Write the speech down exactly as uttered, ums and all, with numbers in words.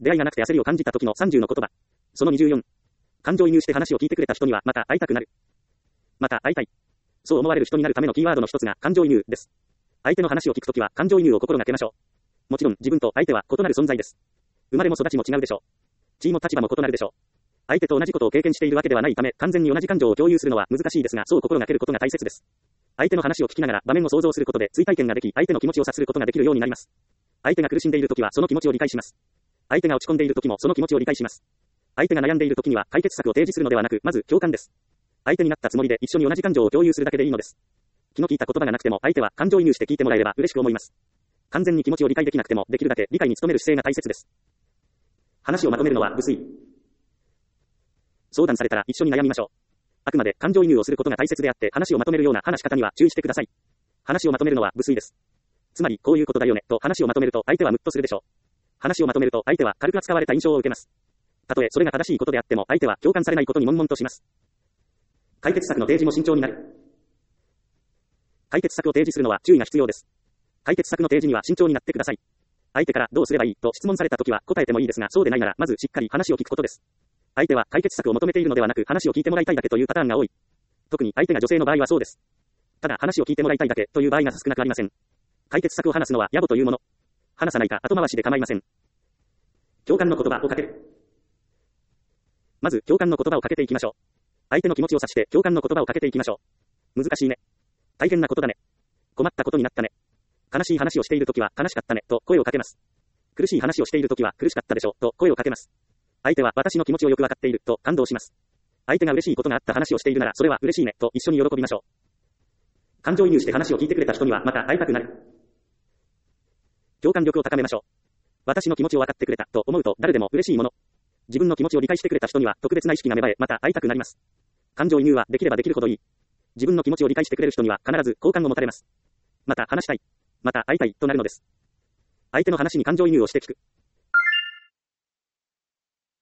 出会いがなくて焦りを感じた時のさんじゅうの言葉。そのにじゅうよん。感情移入して話を聞いてくれた人にはまた会いたくなる。また会いたい。そう思われる人になるためのキーワードの一つが感情移入です。相手の話を聞くときは感情移入を心がけましょう。もちろん自分と相手は異なる存在です。生まれも育ちも違うでしょう。地位も立場も異なるでしょう。相手と同じことを経験しているわけではないため、完全に同じ感情を共有するのは難しいですが、そう心がけることが大切です。相手の話を聞きながら場面を想像することで追体験ができ、相手の気持ちを察することができるようになります。相手が苦しんでいるときはその気持ちを理解します。相手が落ち込んでいるときもその気持ちを理解します。相手が悩んでいるときには解決策を提示するのではなく、まず共感です。相手になったつもりで一緒に同じ感情を共有するだけでいいのです。気の利いた言葉がなくても相手は感情移入して聞いてもらえれば嬉しく思います。完全に気持ちを理解できなくてもできるだけ理解に努める姿勢が大切です。話をまとめるのは無粋。相談されたら一緒に悩みましょう。あくまで感情移入をすることが大切であって話をまとめるような話し方には注意してください。話をまとめるのは無粋です。つまりこういうことだよねと話をまとめると相手はムッとするでしょう。話をまとめると相手は軽く扱われた印象を受けます。たとえそれが正しいことであっても相手は共感されないことに悶々とします。解決策の提示も慎重になる。解決策を提示するのは注意が必要です。解決策の提示には慎重になってください。相手からどうすればいいと質問されたときは答えてもいいですが、そうでないならまずしっかり話を聞くことです。相手は解決策を求めているのではなく話を聞いてもらいたいだけというパターンが多い。特に相手が女性の場合はそうです。ただ話を聞いてもらいたいだけという場合が少なくありません。解決策を話すのは野暮というもの。話さないか後回しで構いません。共感の言葉をかける。まず共感の言葉をかけていきましょう。相手の気持ちを察して共感の言葉をかけていきましょう。難しいね。大変なことだね。困ったことになったね。悲しい話をしているときは悲しかったねと声をかけます。苦しい話をしているときは苦しかったでしょうと声をかけます。相手は私の気持ちをよくわかっていると感動します。相手が嬉しいことがあった話をしているならそれは嬉しいねと一緒に喜びましょう。感情移入して話を聞いてくれた人にはまた会いたくなる。共感力を高めましょう。私の気持ちを分かってくれたと思うと誰でも嬉しいもの。自分の気持ちを理解してくれた人には特別な意識が芽生えまた会いたくなります。感情移入はできればできるほどいい。自分の気持ちを理解してくれる人には必ず好感を持たれます。また話したい。また会いたいとなるのです。相手の話に感情移入をして聞く。